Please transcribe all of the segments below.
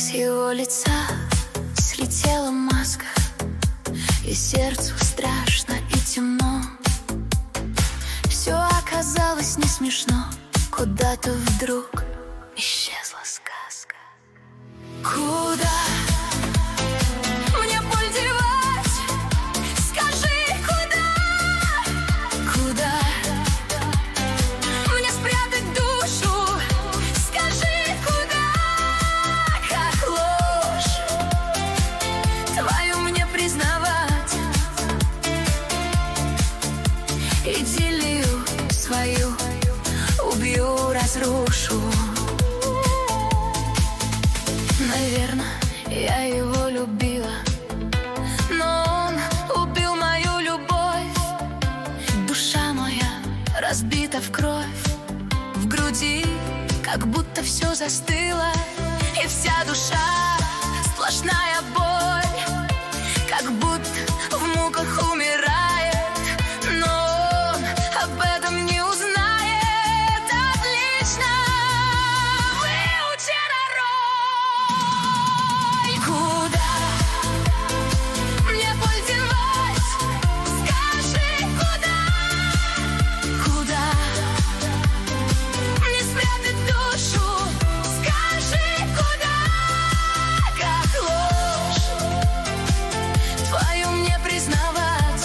С его лица слетела маска, и сердцу страшно и темно. Все оказалось не смешно, куда-то вдруг исчезла сказка. Куда мне боль девать? Скажи, куда? Куда мне спрятать душу? Скажи, куда? Как ложь твою мне признавать? Идиллию свою убью, разрушу. Наверное, я его любила, но он убил мою любовь. Душа моя разбита в кровь, в груди как будто все застыло, и вся душа сплошная боль, как будто в муках умирает, но он об этом не узнает. Отлично выучен роль. Куда мне боль девать? Скажи, куда? Куда мне спрятать душу? Скажи, куда? Как ложь твою мне признавать?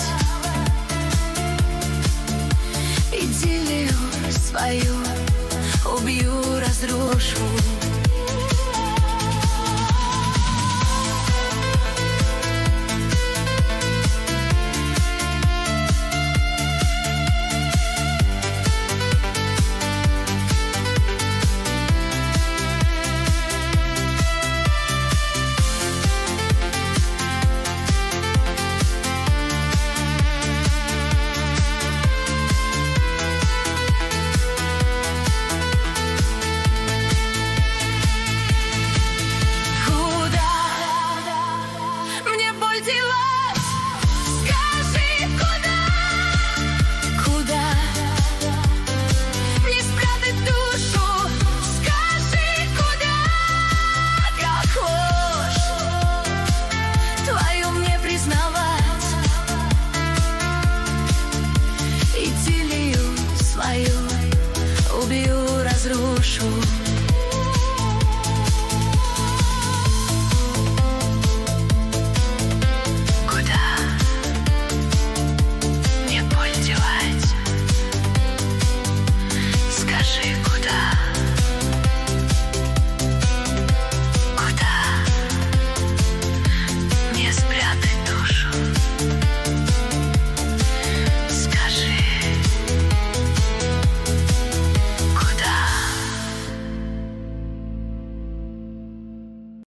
Идиллию свою убью, разрушу. Убью, разрушу. Куда мне боль девать? Скажи,